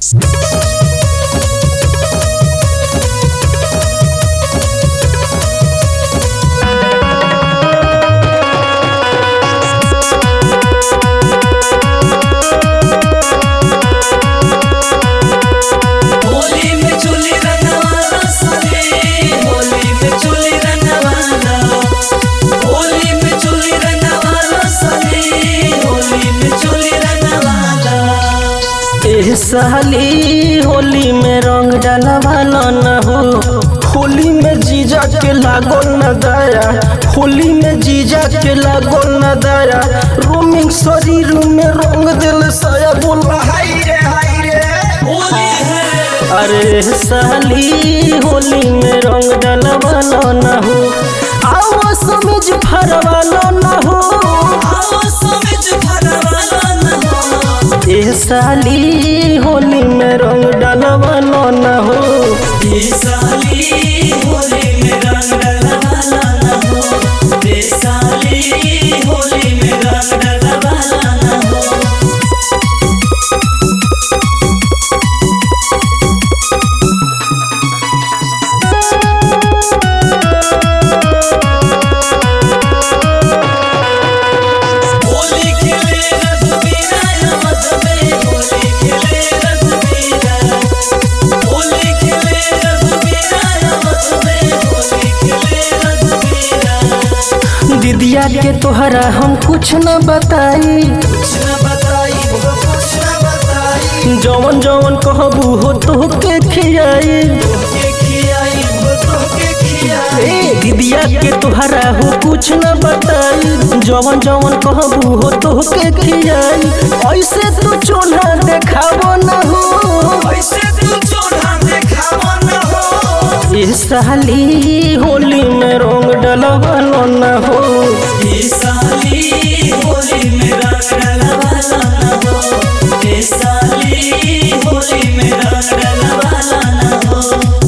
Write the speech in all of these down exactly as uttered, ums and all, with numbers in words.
साली होली में रंग डलवाना न हो, होली में जीजा के लागल न दया, होली में जीजा के लागल न दया, रोमिंग शरीर में रंग दिल साया बोल हाय रे हाय रे होली है। अरे साली होली में रंग डलवाना न हो, आओ समझ फरवाना न हो, आओ समझ फरवाना न हो। ए साली होली में रंग डलवाना न हो, ए साली होली में रंग डलवाना न हो, ए साली होली में रंग डलवाना न हो। होली खेले रघुवीरा मत में, होली खेले रघुवीरा, होली खेले रघुवीरा मत में, होली खेले रघुवीरा। दीदिया के तोहरा हम कुछ न बताई, कुछ न बताई वो कुछ न बताई, जवन जवन कहबू हो तो के खियाई। तोहके खियाई वो तोहके खियाई। ए दीदिया के तोहरा हो कुछ न बताई, जवन जवन कहबू हो तो के खियाई। ऐसे तू चोला देखावो न हो, ऐसे तू चोला देखावो न हो। ए साली होली में रंग डलवाना न हो, ए साली होली में रंग डलवाना न हो, ए साली होली में रंग डलवाना न हो।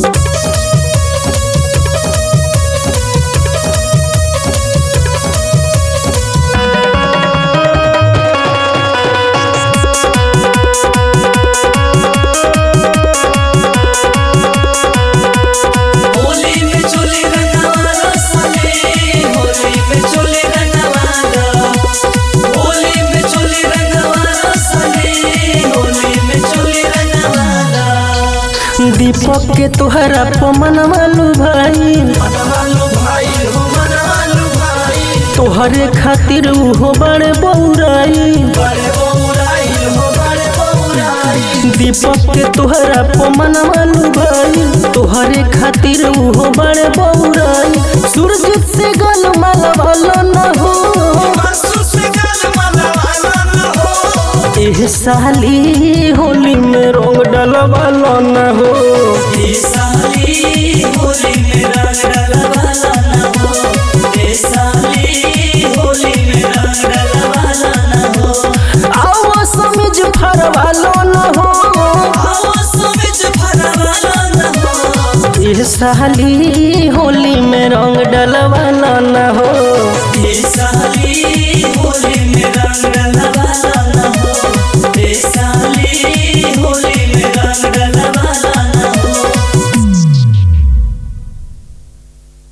होली में चोली रंगवाला साले, होली में चोली रंगवाला, होली में चोली रंगवाला साले, होली में चोली रंगवाला। दीपक के तोहरा पमन वालू भाई, मनवालू भाई हो मनवालू भाई, तोहरे खातिर हो बड़े बौराई। बड़े बौराई हो बड़े बौराई। दीपक के तोहरा पमन वालू भाई, तोहरे खातिर हो बड़े बौराई। सूरज से गल माल वाला न हो, मासू से गल मनवाला न हो। ए साली होली में रंग डलवाना न हो, ए साली होली में रंग डलवाना न हो, ए साली होली में रंग डलवाना न हो। आओ समझ फरवालो न हो, आओ समझ फरवाना न हो। ए साली होली में रंग डलवाना न हो।